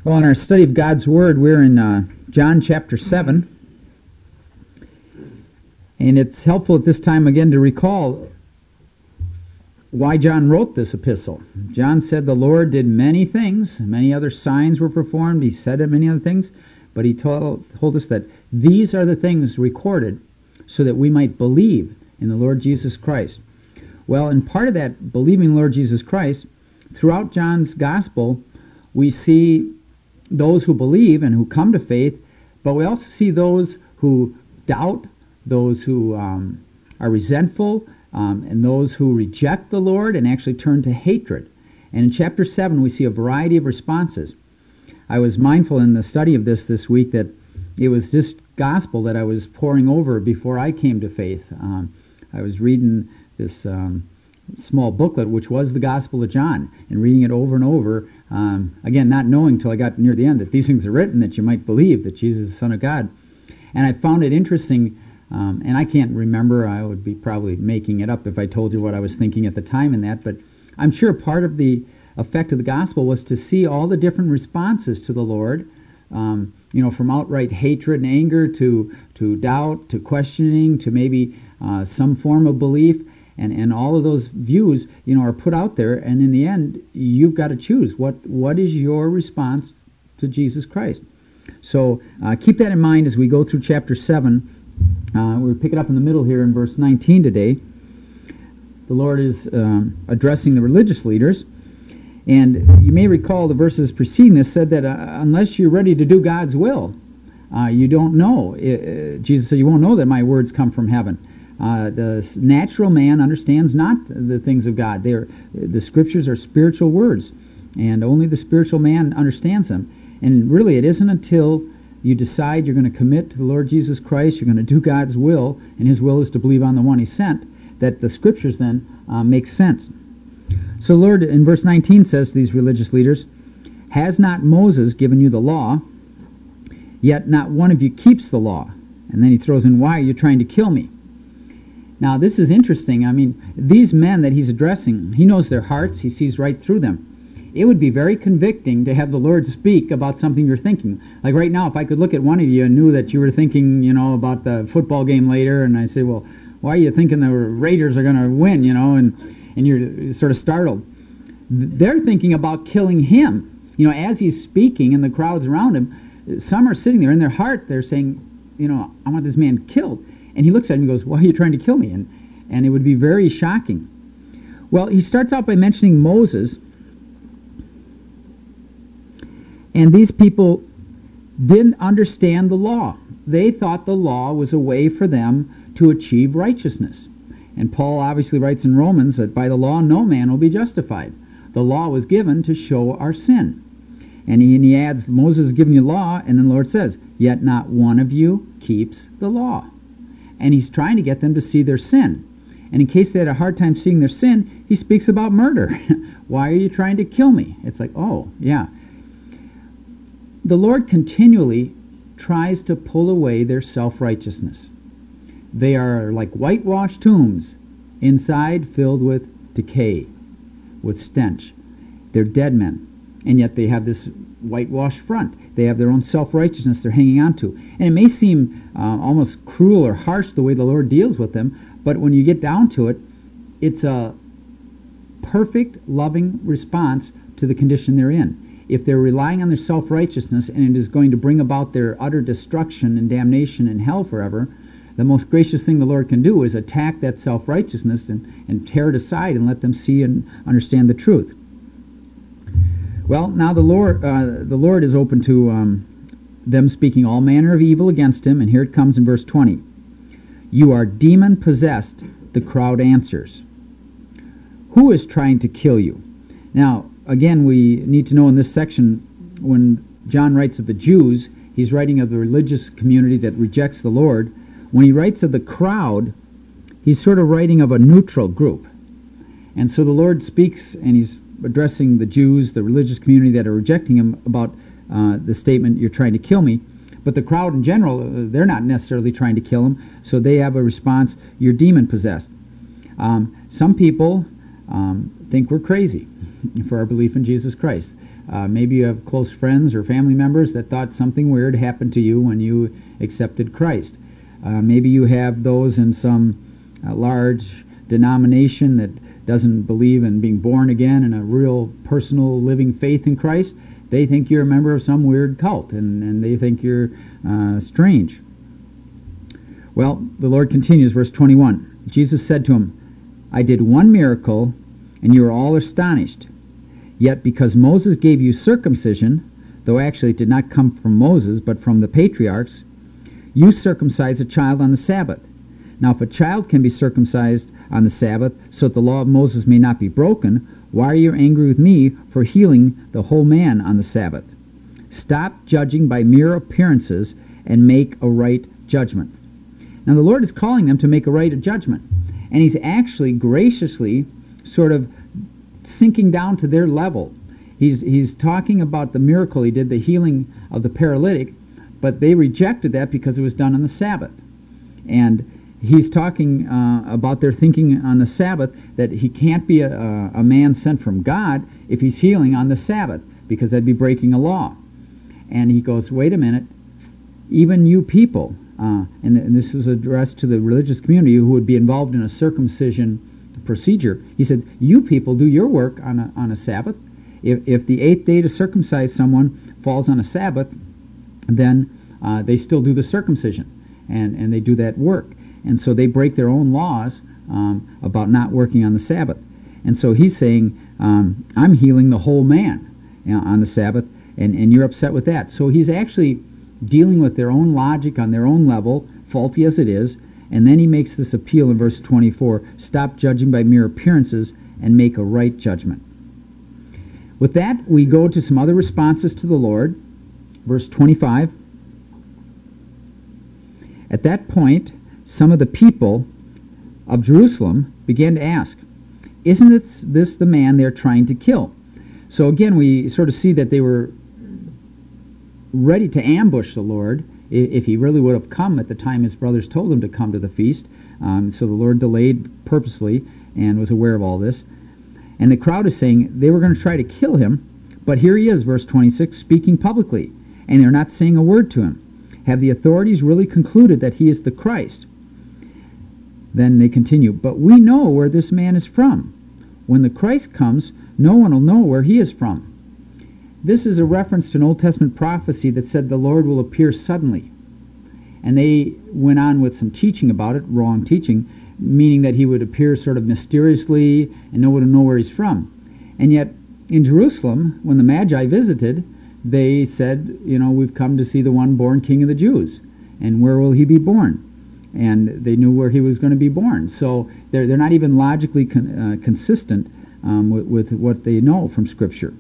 Well, in our study of God's Word, we're in John chapter 7. And it's helpful at this time again to recall why John wrote this epistle. John said the Lord did many things, many other signs were performed, he said many other things, but he told us that these are the things recorded so that we might believe in the Lord Jesus Christ. Well, in part of that believing in the Lord Jesus Christ, throughout John's gospel, we see those who believe and who come to faith, but we also see those who doubt, those who are resentful, and those who reject the Lord and actually turn to hatred. And in chapter 7, we see a variety of responses. I was mindful in the study of this week that it was this gospel that I was poring over before I came to faith. I was reading this small booklet, which was the Gospel of John, and reading it over and over, again, not knowing till I got near the end that these things are written that you might believe that Jesus is the Son of God. And I found it interesting, and I can't remember, I would be probably making it up if I told you what I was thinking at the time in that, but I'm sure part of the effect of the gospel was to see all the different responses to the Lord, from outright hatred and anger to doubt, to questioning, to maybe some form of belief. And all of those views, are put out there, and in the end, you've got to choose. What is your response to Jesus Christ? So keep that in mind as we go through chapter 7. We'll pick it up in the middle here in verse 19 today. The Lord is addressing the religious leaders. And you may recall the verses preceding this said that unless you're ready to do God's will, you don't know. Jesus said, you won't know that my words come from heaven. The natural man understands not the things of God. The scriptures are spiritual words, and only the spiritual man understands them. And really, it isn't until you decide you're going to commit to the Lord Jesus Christ, you're going to do God's will, and his will is to believe on the one he sent, that the scriptures then make sense. So the Lord, in verse 19, says to these religious leaders, "Has not Moses given you the law? Yet not one of you keeps the law." And then he throws in, "Why are you trying to kill me?" Now, this is interesting. I mean, these men that he's addressing, he knows their hearts. He sees right through them. It would be very convicting to have the Lord speak about something you're thinking. Like right now, if I could look at one of you and knew that you were thinking, about the football game later, and I say, well, why are you thinking the Raiders are going to win, and you're sort of startled. They're thinking about killing him. As he's speaking and the crowds around him, some are sitting there in their heart, they're saying, I want this man killed. And he looks at him and goes, why are you trying to kill me? And it would be very shocking. Well, he starts out by mentioning Moses. And these people didn't understand the law. They thought the law was a way for them to achieve righteousness. And Paul obviously writes in Romans that by the law no man will be justified. The law was given to show our sin. And he adds, Moses has given you law, and then the Lord says, yet not one of you keeps the law. And he's trying to get them to see their sin. And in case they had a hard time seeing their sin, he speaks about murder. Why are you trying to kill me? It's like, oh, yeah. The Lord continually tries to pull away their self-righteousness. They are like whitewashed tombs, inside filled with decay, with stench. They're dead men, and yet they have this whitewashed front. They have their own self-righteousness they're hanging on to. And it may seem almost cruel or harsh the way the Lord deals with them, but when you get down to it, it's a perfect, loving response to the condition they're in. If they're relying on their self-righteousness and it is going to bring about their utter destruction and damnation in hell forever, the most gracious thing the Lord can do is attack that self-righteousness and tear it aside and let them see and understand the truth. Well, now the Lord is open to them speaking all manner of evil against him, and here it comes in verse 20. You are demon-possessed, the crowd answers. Who is trying to kill you? Now, again, we need to know in this section, when John writes of the Jews, he's writing of the religious community that rejects the Lord. When he writes of the crowd, he's sort of writing of a neutral group. And so the Lord speaks, and he's addressing the Jews, the religious community that are rejecting him, about the statement, you're trying to kill me. But the crowd in general, they're not necessarily trying to kill him, so they have a response, you're demon-possessed. Some people think we're crazy for our belief in Jesus Christ. Maybe you have close friends or family members that thought something weird happened to you when you accepted Christ. Maybe you have those in some large denomination that doesn't believe in being born again and a real personal living faith in Christ. They think you're a member of some weird cult, and they think you're strange. Well, the Lord continues, verse 21. Jesus said to him, I did one miracle, and you are all astonished. Yet because Moses gave you circumcision, though actually it did not come from Moses, but from the patriarchs, you circumcise a child on the Sabbath. Now if a child can be circumcised on the Sabbath, so that the law of Moses may not be broken, why are you angry with me for healing the whole man on the Sabbath? Stop judging by mere appearances and make a right judgment. Now the Lord is calling them to make a right judgment, and He's actually graciously sort of sinking down to their level. He's talking about the miracle He did, the healing of the paralytic, but they rejected that because it was done on the Sabbath. And He's talking about their thinking on the Sabbath that He can't be a man sent from God if He's healing on the Sabbath, because that'd be breaking a law. And He goes, wait a minute, even you people, and this is addressed to the religious community who would be involved in a circumcision procedure. He said, you people do your work on a Sabbath. If the 8th day to circumcise someone falls on a Sabbath, then they still do the circumcision, and they do that work. And so they break their own laws about not working on the Sabbath. And so He's saying, I'm healing the whole man on the Sabbath, and you're upset with that. So He's actually dealing with their own logic on their own level, faulty as it is, and then He makes this appeal in verse 24, stop judging by mere appearances and make a right judgment. With that, we go to some other responses to the Lord. Verse 25, at that point, some of the people of Jerusalem began to ask, isn't this the man they're trying to kill? So again, we sort of see that they were ready to ambush the Lord if He really would have come at the time His brothers told Him to come to the feast. So the Lord delayed purposely and was aware of all this. And the crowd is saying they were going to try to kill Him, but here He is, verse 26, speaking publicly, and they're not saying a word to Him. Have the authorities really concluded that He is the Christ? Then they continue, but we know where this man is from. When the Christ comes, no one will know where He is from. This is a reference to an Old Testament prophecy that said the Lord will appear suddenly. And they went on with some teaching about it, wrong teaching, meaning that He would appear sort of mysteriously and no one would know where He's from. And yet, in Jerusalem, when the Magi visited, they said, we've come to see the one born King of the Jews. And where will He be born? And they knew where He was going to be born. So they're not even logically consistent with what they know from Scripture.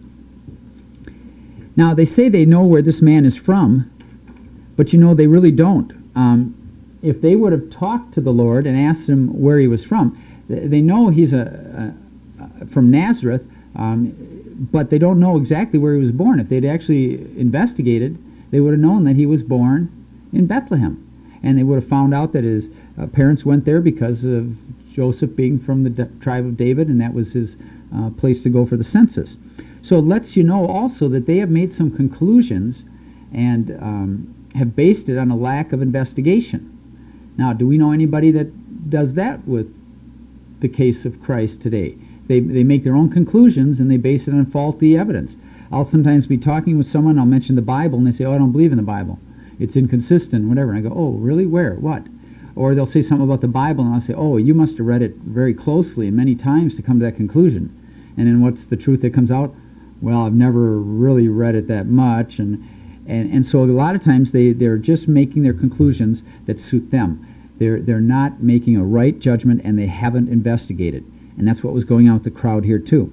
Now, they say they know where this man is from, but they really don't. If they would have talked to the Lord and asked Him where He was from, they know He's from Nazareth, but they don't know exactly where He was born. If they'd actually investigated, they would have known that He was born in Bethlehem. And they would have found out that His parents went there because of Joseph being from the tribe of David, and that was his place to go for the census. So it lets you know also that they have made some conclusions and have based it on a lack of investigation. Now, do we know anybody that does that with the case of Christ today? They make their own conclusions and they base it on faulty evidence. I'll sometimes be talking with someone, I'll mention the Bible, and they say, I don't believe in the Bible. It's inconsistent, whatever. And I go, oh, really? Where? What? Or they'll say something about the Bible, and I'll say, oh, you must have read it very closely and many times to come to that conclusion. And then what's the truth that comes out? Well, I've never really read it that much. And so a lot of times they're just making their conclusions that suit them. They're not making a right judgment, and they haven't investigated. And that's what was going on with the crowd here too.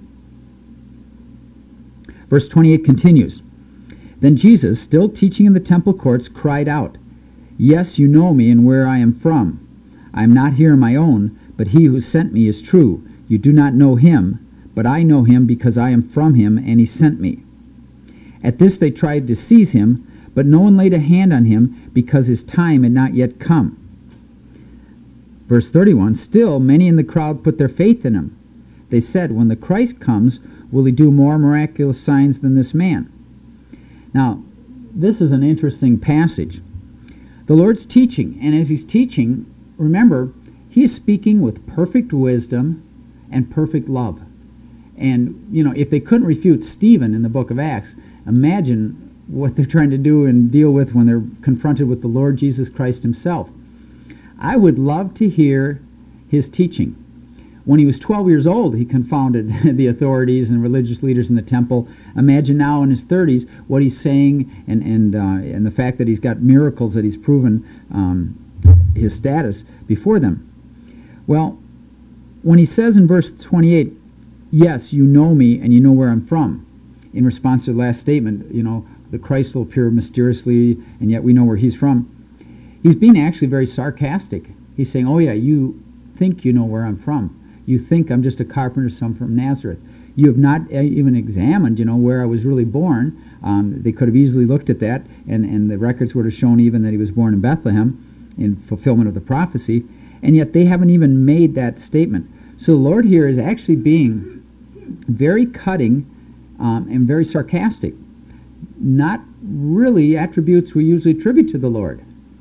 Verse 28 continues. Then Jesus, still teaching in the temple courts, cried out, Yes, you know me and where I am from. I am not here on my own, but He who sent me is true. You do not know Him, but I know Him because I am from Him, and He sent me. At this they tried to seize Him, but no one laid a hand on Him because His time had not yet come. Verse 31, Still many in the crowd put their faith in Him. They said, when the Christ comes, will he do more miraculous signs than this man? Now, this is an interesting passage. The Lord's teaching, and as he's teaching, remember, he is speaking with perfect wisdom and perfect love. And, if they couldn't refute Stephen in the book of Acts, imagine what they're trying to do and deal with when they're confronted with the Lord Jesus Christ himself. I would love to hear his teaching. When he was 12 years old, he confounded the authorities and religious leaders in the temple. Imagine now in his 30s what he's saying and the fact that he's got miracles that he's proven his status before them. Well, when he says in verse 28, yes, you know me and you know where I'm from, in response to the last statement, the Christ will appear mysteriously and yet we know where he's from. He's being actually very sarcastic. He's saying, oh yeah, you think you know where I'm from. You think I'm just a carpenter's son from Nazareth. You have not even examined, where I was really born. They could have easily looked at that, and the records would have shown even that he was born in Bethlehem in fulfillment of the prophecy, and yet they haven't even made that statement. So the Lord here is actually being very cutting and very sarcastic. Not really attributes we usually attribute to the Lord.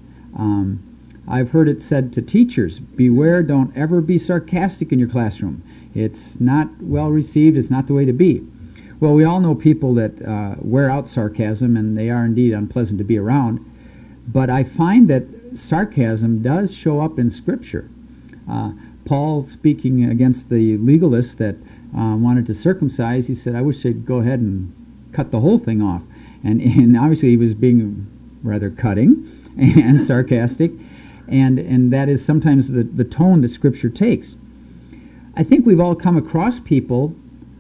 I've heard it said to teachers, beware, don't ever be sarcastic in your classroom. It's not well received, it's not the way to be. Well, we all know people that wear out sarcasm, and they are indeed unpleasant to be around, but I find that sarcasm does show up in Scripture. Paul, speaking against the legalists that wanted to circumcise, he said, I wish they'd go ahead and cut the whole thing off. And obviously he was being rather cutting and sarcastic. And that is sometimes the tone that Scripture takes. I think we've all come across people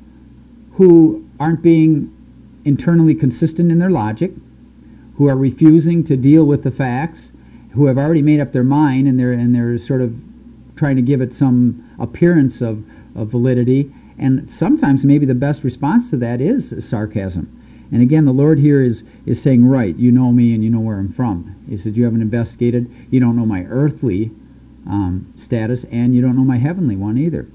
who aren't being internally consistent in their logic, who are refusing to deal with the facts, who have already made up their mind, and they're sort of trying to give it some appearance of validity. And sometimes maybe the best response to that is sarcasm. And again, the Lord here is saying, right, you know me and you know where I'm from. He said, you haven't investigated, you don't know my earthly status, and you don't know my heavenly one either.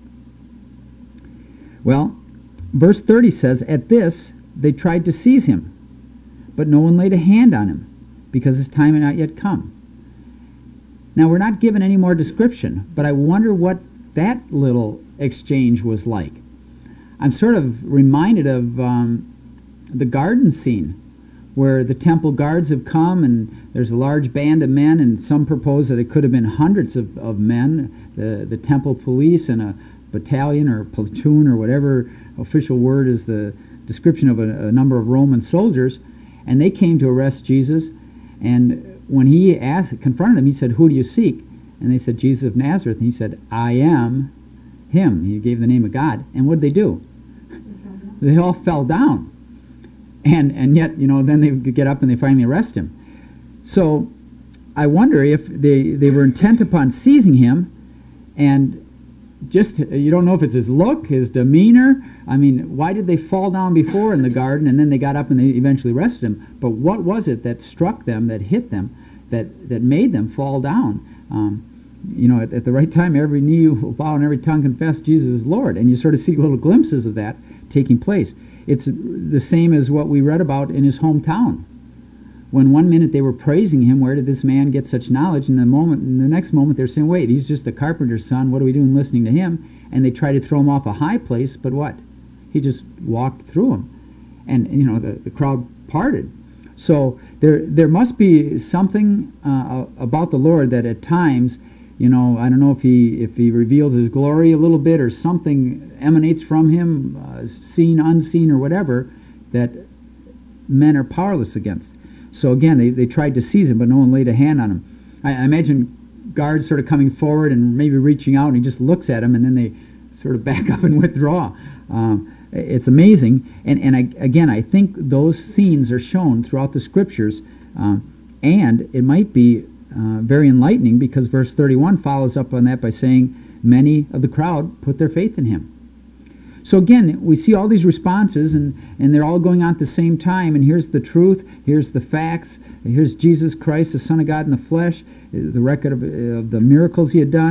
Well, verse 30 says, at this they tried to seize him, but no one laid a hand on him, because his time had not yet come. Now, we're not given any more description, but I wonder what that little exchange was like. I'm sort of reminded of the garden scene where the temple guards have come and there's a large band of men, and some propose that it could have been hundreds of men, the temple police and a battalion or a platoon or whatever official word is the description of a number of Roman soldiers, and they came to arrest Jesus. And when he confronted them, he said, who do you seek? And they said, Jesus of Nazareth. And he said, I am him. He gave the name of God. And what did they do? They all fell down. And yet, then they get up and they finally arrest him. So I wonder if they were intent upon seizing him, and just, you don't know if it's his look, his demeanor. I mean, why did they fall down before in the garden and then they got up and they eventually arrested him? But what was it that struck them, that hit them, that made them fall down? At the right time, every knee will bow and every tongue confess Jesus is Lord. And you sort of see little glimpses of that taking place. It's the same as what we read about in his hometown. When one minute they were praising him, where did this man get such knowledge? And the next moment they're saying, wait, he's just a carpenter's son. What are we doing listening to him? And they try to throw him off a high place, but what? He just walked through them. And the crowd parted. So there must be something about the Lord that at times, I don't know if he reveals his glory a little bit or something emanates from him, seen, unseen, or whatever, that men are powerless against. So again, they tried to seize him, but no one laid a hand on him. I imagine guards sort of coming forward and maybe reaching out, and he just looks at him, and then they sort of back up and withdraw. It's amazing. And I think those scenes are shown throughout the Scriptures, and it might be very enlightening, because verse 31 follows up on that by saying, many of the crowd put their faith in him. So again, we see all these responses, and they're all going on at the same time, and here's the truth, here's the facts, here's Jesus Christ, the Son of God in the flesh, the record of the miracles he had done,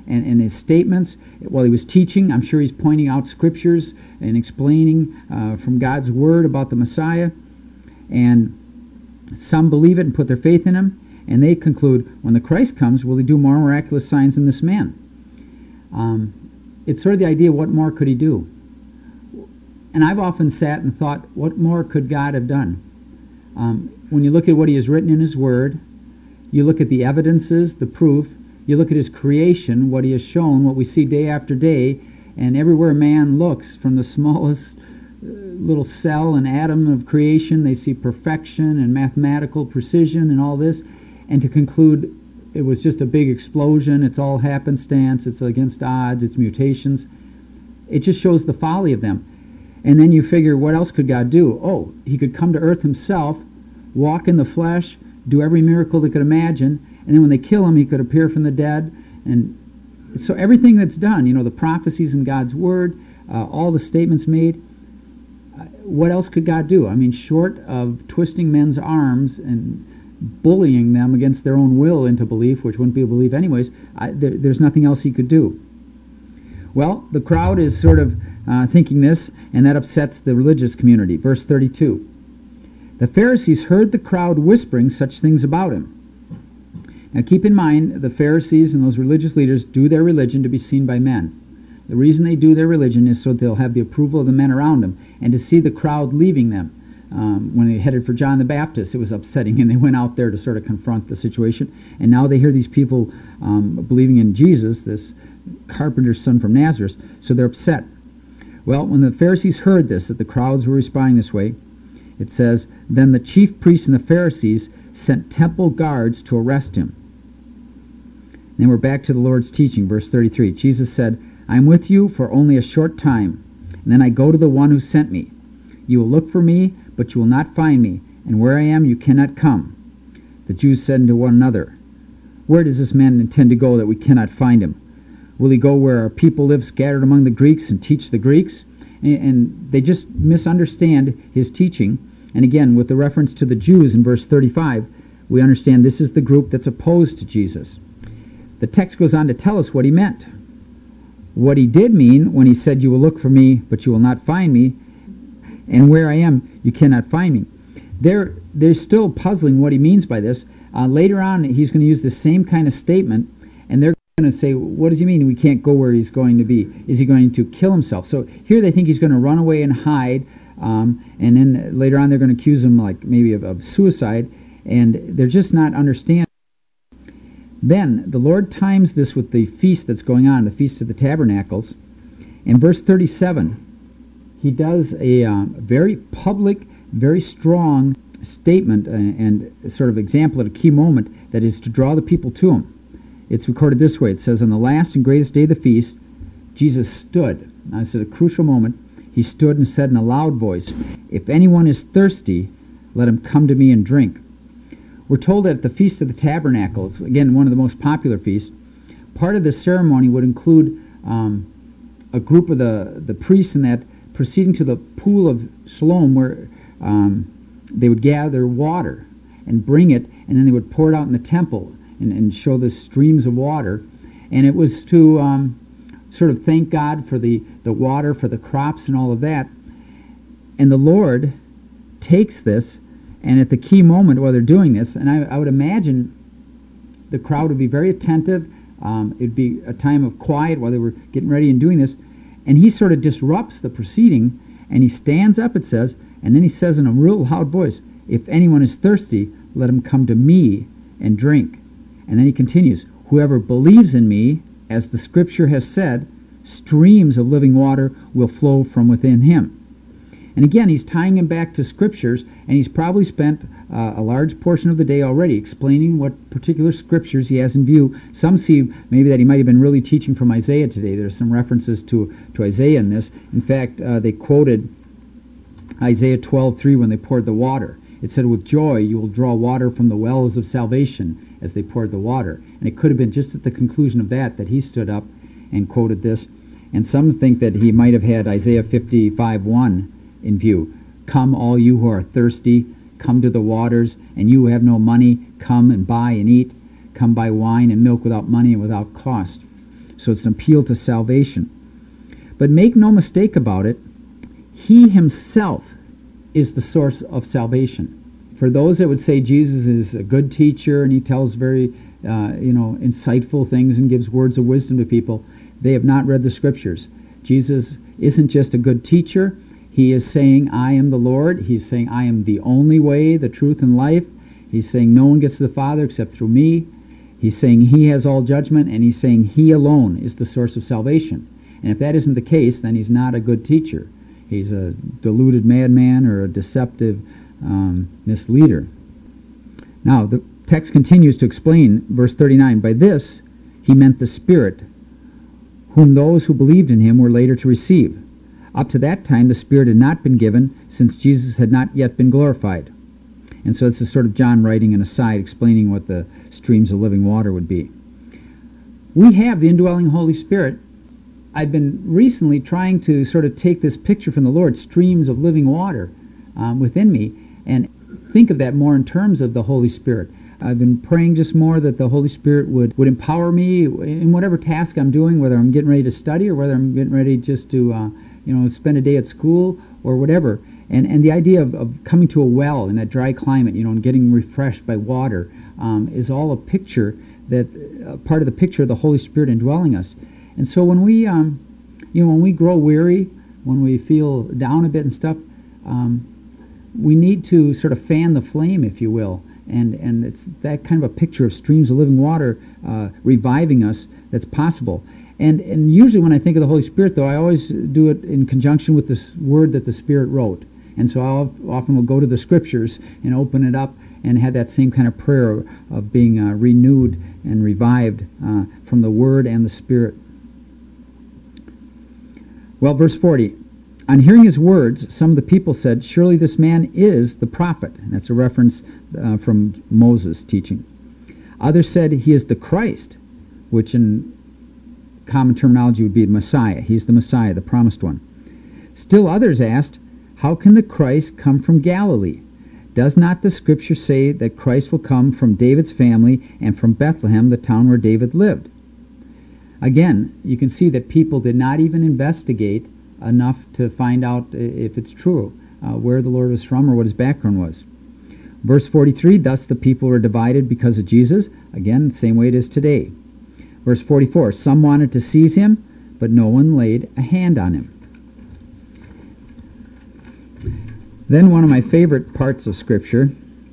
and his statements. While he was teaching, I'm sure he's pointing out scriptures and explaining from God's word about the Messiah. And some believe it and put their faith in him, and they conclude, when the Christ comes, will he do more miraculous signs than this man? It's sort of the idea, what more could he do? And I've often sat and thought, what more could God have done? When you look at what he has written in his word, you look at the evidences, the proof, you look at his creation, what he has shown, what we see day after day, and everywhere man looks, from the smallest little cell and atom of creation, they see perfection and mathematical precision and all this, and to conclude it was just a big explosion, it's all happenstance, it's against odds, it's mutations. It just shows the folly of them. And then you figure, what else could God do? Oh, he could come to earth himself, walk in the flesh, do every miracle they could imagine, and then when they kill him, he could appear from the dead. And so everything that's done, the prophecies in God's word, all the statements made, what else could God do? I mean, short of twisting men's arms and bullying them against their own will into belief, which wouldn't be a belief anyways, there's nothing else he could do. Well, the crowd is sort of thinking this, and that upsets the religious community. Verse 32. The Pharisees heard the crowd whispering such things about him. Now keep in mind, the Pharisees and those religious leaders do their religion to be seen by men. The reason they do their religion is so they'll have the approval of the men around them, and to see the crowd leaving them. When they headed for John the Baptist, it was upsetting, and they went out there to sort of confront the situation. And now they hear these people believing in Jesus, this carpenter's son from Nazareth, so they're upset. Well, when the Pharisees heard this, that the crowds were responding this way, it says, then the chief priests and the Pharisees sent temple guards to arrest him. And then we're back to the Lord's teaching, verse 33. Jesus said, I am with you for only a short time, and then I go to the one who sent me. You will look for me, but you will not find me, and where I am you cannot come. The Jews said to one another, where does this man intend to go that we cannot find him? Will he go where our people live scattered among the Greeks and teach the Greeks? And they just misunderstand his teaching. And again, with the reference to the Jews in verse 35, we understand this is the group that's opposed to Jesus. The text goes on to tell us what he meant. What he did mean when he said, you will look for me, but you will not find me, and where I am, you cannot find me. They're still puzzling what he means by this. Later on, he's going to use the same kind of statement, and they're going to say, what does he mean we can't go where he's going to be? Is he going to kill himself? So here they think he's going to run away and hide, and then later on they're going to accuse him like maybe of suicide, and they're just not understanding. Then the Lord times this with the feast that's going on, the Feast of the Tabernacles. In verse 37, he does a very public, very strong statement and sort of example at a key moment that is to draw the people to him. It's recorded this way. It says, on the last and greatest day of the feast, Jesus stood. Now this is a crucial moment. He stood and said in a loud voice, if anyone is thirsty, let him come to me and drink. We're told that at the Feast of the Tabernacles, again, one of the most popular feasts, part of the ceremony would include a group of the priests in that proceeding to the pool of Siloam where they would gather water and bring it, and then they would pour it out in the temple and show the streams of water. And it was to sort of thank God for the water, for the crops and all of that. And the Lord takes this, and at the key moment while they're doing this, and I would imagine the crowd would be very attentive. It would be a time of quiet while they were getting ready and doing this. And he sort of disrupts the proceeding, and he stands up, it says, and then he says in a real loud voice, if anyone is thirsty, let him come to me and drink. And then he continues, whoever believes in me, as the scripture has said, streams of living water will flow from within him. And again, he's tying him back to scriptures, and he's probably spent a large portion of the day already explaining what particular scriptures he has in view. Some see maybe that he might have been really teaching from Isaiah today. There's some references to Isaiah in this. In fact, they quoted Isaiah 12:3 when they poured the water. It said, with joy you will draw water from the wells of salvation as they poured the water. And it could have been just at the conclusion of that he stood up and quoted this. And some think that he might have had Isaiah 55:1 in view. Come all you who are thirsty, come to the waters, and you who have no money, come and buy and eat. Come buy wine and milk without money and without cost. So it's an appeal to salvation. But make no mistake about it, he himself is the source of salvation. For those that would say Jesus is a good teacher and he tells very insightful things and gives words of wisdom to people, they have not read the Scriptures. Jesus isn't just a good teacher. He is saying, I am the Lord. He's saying, I am the only way, the truth, and life. He's saying, no one gets to the Father except through me. He's saying he has all judgment, and he's saying he alone is the source of salvation. And if that isn't the case, then he's not a good teacher. He's a deluded madman or a deceptive misleader. Now, the text continues to explain, verse 39, by this he meant the Spirit, whom those who believed in him were later to receive. Up to that time, the Spirit had not been given, since Jesus had not yet been glorified. And so it's a sort of John writing an aside, explaining what the streams of living water would be. We have the indwelling Holy Spirit. I've been recently trying to sort of take this picture from the Lord, streams of living water within me, and think of that more in terms of the Holy Spirit. I've been praying just more that the Holy Spirit would empower me in whatever task I'm doing, whether I'm getting ready to study or whether I'm getting ready just to spend a day at school or whatever. And the idea of coming to a well in that dry climate, and getting refreshed by water is all a picture, that part of the picture of the Holy Spirit indwelling us. And so when we when we grow weary, when we feel down a bit and stuff, we need to sort of fan the flame, if you will. And it's that kind of a picture of streams of living water reviving us that's possible. And usually when I think of the Holy Spirit, though, I always do it in conjunction with this word that the Spirit wrote. And so I often will go to the Scriptures and open it up and have that same kind of prayer of being renewed and revived from the Word and the Spirit. Well, verse 40. On hearing his words, some of the people said, surely this man is the prophet. And that's a reference from Moses' teaching. Others said he is the Christ, which in common terminology would be the Messiah. He's the Messiah, the promised one. Still others asked, how can the Christ come from Galilee? Does not the Scripture say that Christ will come from David's family and from Bethlehem, the town where David lived? Again, you can see that people did not even investigate enough to find out if it's true, where the Lord was from or what his background was. Verse 43, thus the people were divided because of Jesus. Again, same way it is today. Verse 44, some wanted to seize him, but no one laid a hand on him. Then one of my favorite parts of Scripture,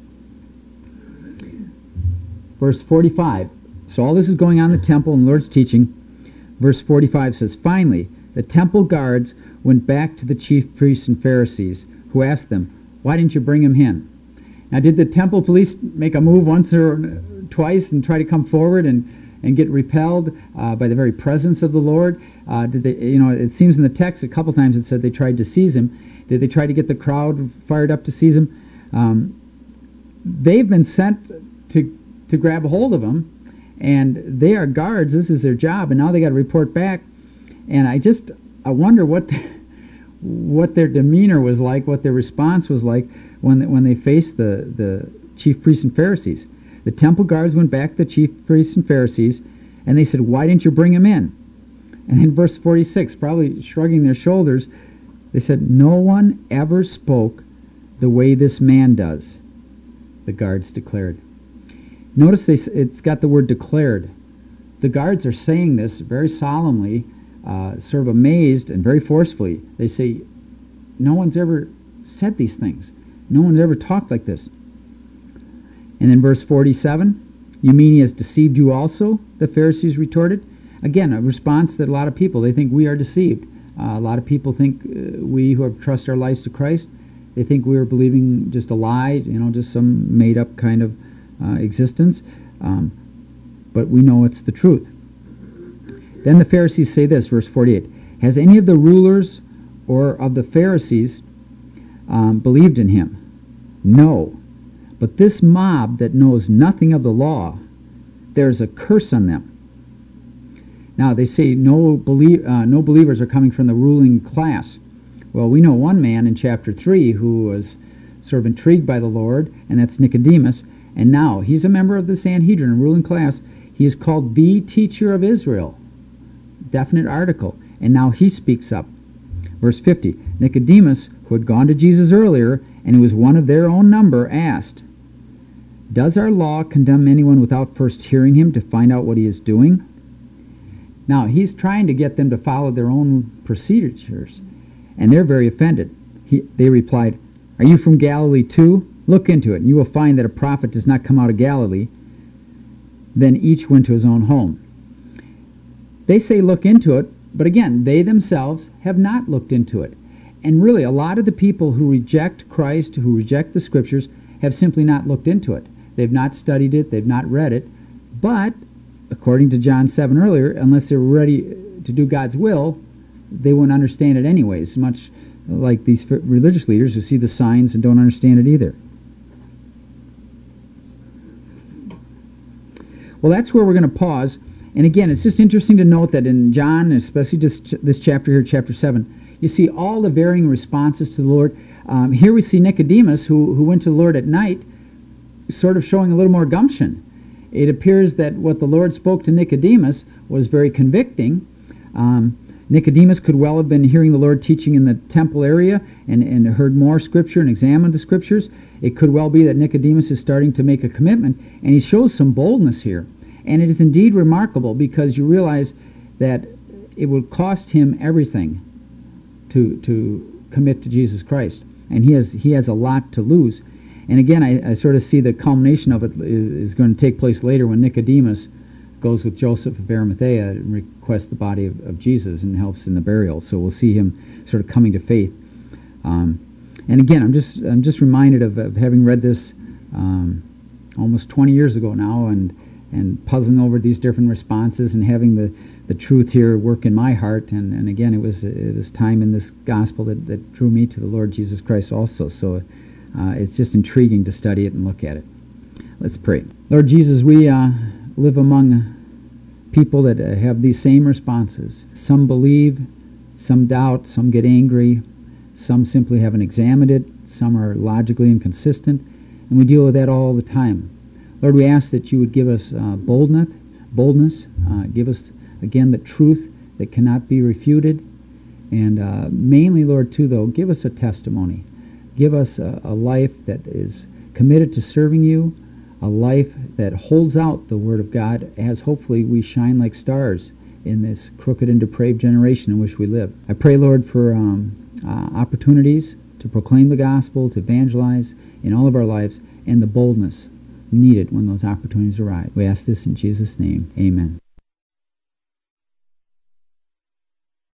verse 45. So all this is going on in the temple and the Lord's teaching. Verse 45 says, finally, the temple guards went back to the chief priests and Pharisees, who asked them, why didn't you bring him in? Now, did the temple police make a move once or twice and try to come forward and get repelled by the very presence of the Lord? Did they? It seems in the text a couple times it said they tried to seize him. Did they try to get the crowd fired up to seize him? They've been sent to grab a hold of him, and they are guards. This is their job, and now they got to report back. And I wonder what their demeanor was like, what their response was like when they faced the chief priests and Pharisees. The temple guards went back to the chief priests and Pharisees, and they said, why didn't you bring him in? And in verse 46, probably shrugging their shoulders, they said, no one ever spoke the way this man does, the guards declared. Notice it's got the word declared. The guards are saying this very solemnly, sort of amazed and very forcefully. They say, no one's ever said these things. No one's ever talked like this. And in verse 47, you mean he has deceived you also? The Pharisees retorted. Again, a response that a lot of people, they think we are deceived. A lot of people think we who have trusted our lives to Christ, they think we are believing just a lie, just some made-up kind of existence. But we know it's the truth. Then the Pharisees say this, verse 48, has any of the rulers or of the Pharisees believed in him? No. But this mob that knows nothing of the law, there's a curse on them. Now, they say no believers are coming from the ruling class. Well, we know one man in chapter 3 who was sort of intrigued by the Lord, and that's Nicodemus. And now, he's a member of the Sanhedrin, a ruling class. He is called the teacher of Israel. definite article, and now he speaks up. Verse 50, Nicodemus, who had gone to Jesus earlier, and who was one of their own number, asked, "Does our law condemn anyone without first hearing him to find out what he is doing?" Now, he's trying to get them to follow their own procedures, and they're very offended. They replied, "Are you from Galilee too? Look into it, and you will find that a prophet does not come out of Galilee." Then each went to his own home. They say look into it, but again, they themselves have not looked into it. And really, a lot of the people who reject Christ, who reject the Scriptures, have simply not looked into it. They've not studied it, they've not read it, but according to John 7 earlier, unless they're ready to do God's will, they won't understand it anyways, much like these religious leaders who see the signs and don't understand it either. Well, that's where we're going to pause. And again, it's just interesting to note that in John, especially this chapter here, chapter 7, you see all the varying responses to the Lord. Here we see Nicodemus, who went to the Lord at night, sort of showing a little more gumption. It appears that what the Lord spoke to Nicodemus was very convicting. Nicodemus could well have been hearing the Lord teaching in the temple area and heard more Scripture and examined the Scriptures. It could well be that Nicodemus is starting to make a commitment, and he shows some boldness here. And it is indeed remarkable because you realize that it would cost him everything to commit to Jesus Christ. And he has a lot to lose. And again, I sort of see the culmination of it is going to take place later when Nicodemus goes with Joseph of Arimathea and requests the body of Jesus and helps in the burial. So we'll see him sort of coming to faith. And again, I'm just reminded of having read this almost 20 years ago now, and puzzling over these different responses and having the truth here work in my heart. And again, it was time in this gospel that drew me to the Lord Jesus Christ also. So it's just intriguing to study it and look at it. Let's pray. Lord Jesus, we live among people that have these same responses. Some believe, some doubt, some get angry, some simply haven't examined it, some are logically inconsistent, and we deal with that all the time. Lord, we ask that you would give us boldness, give us, again, the truth that cannot be refuted, and mainly, Lord, too, though, give us a testimony. Give us a life that is committed to serving you, a life that holds out the Word of God as hopefully we shine like stars in this crooked and depraved generation in which we live. I pray, Lord, for opportunities to proclaim the gospel, to evangelize in all of our lives, and the boldness needed when those opportunities arise. We ask this in Jesus' name. Amen.